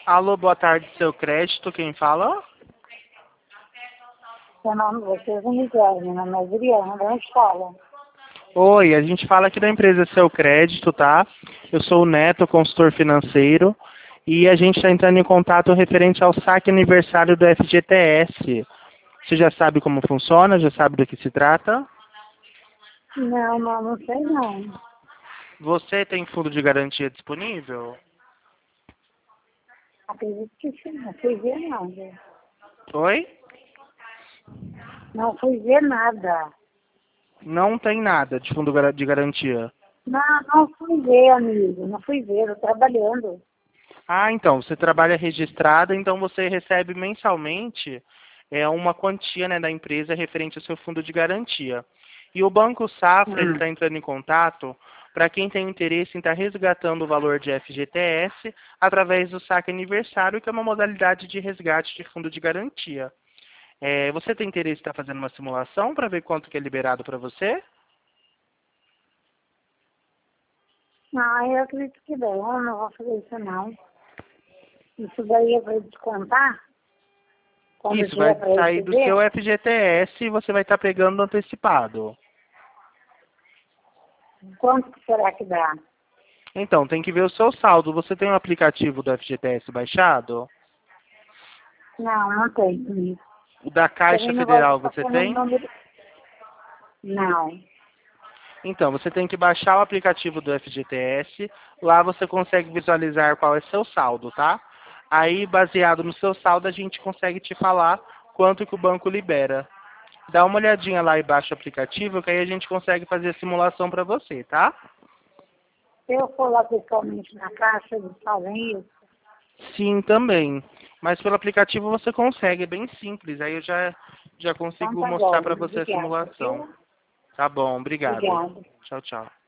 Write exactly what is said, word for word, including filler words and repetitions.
Alô, boa tarde, seu crédito, quem fala? Meu nome, vocês não me ligaram, meu nome é Adriana, de onde fala? Oi, a gente fala aqui da empresa Seu Crédito, tá? Eu sou o Neto, consultor financeiro, e a gente está entrando em contato referente ao saque aniversário do F G T S. Você já sabe como funciona? Já sabe do que se trata? Não, não, não sei não. Você tem fundo de garantia disponível? Acredito que sim, não fui ver nada. Oi? Não fui ver nada. Não tem nada de fundo gar- de garantia. Não, não fui ver, amigo, não fui ver, eu trabalhando. Ah, então, você trabalha registrada, então você recebe mensalmente é, uma quantia, né, da empresa referente ao seu fundo de garantia. E o Banco Safra ele Hum. está entrando em contato para quem tem interesse em estar resgatando o valor de F G T S através do saque aniversário, que é uma modalidade de resgate de fundo de garantia. É, você tem interesse em estar fazendo uma simulação para ver quanto que é liberado para você? Ah, eu acredito que não, eu não vou fazer isso não. Isso daí é para descontar? Quando Isso, vai tiver para sair do seu receber? F G T S e você vai estar pegando antecipado. Quanto que será que dá? Então, tem que ver o seu saldo. Você tem o aplicativo do F G T S baixado? Não, não tem comigo. O da Caixa Também não gosto de Federal ficar você pondo o tem? número. Não. Então, você tem que baixar o aplicativo do F G T S. Lá você consegue visualizar qual é seu saldo, tá? Aí, baseado no seu saldo, a gente consegue te falar quanto que o banco libera. Dá uma olhadinha lá e baixa o aplicativo, que aí a gente consegue fazer a simulação para você, tá? Se eu for lá pessoalmente na caixa, eles fazem isso. Sim, também. Mas pelo aplicativo você consegue, é bem simples. Aí eu já, já Então consigo tá mostrar bom. para você a Obrigada, simulação. viu? Tá bom, obrigado. Obrigada. Tchau, tchau.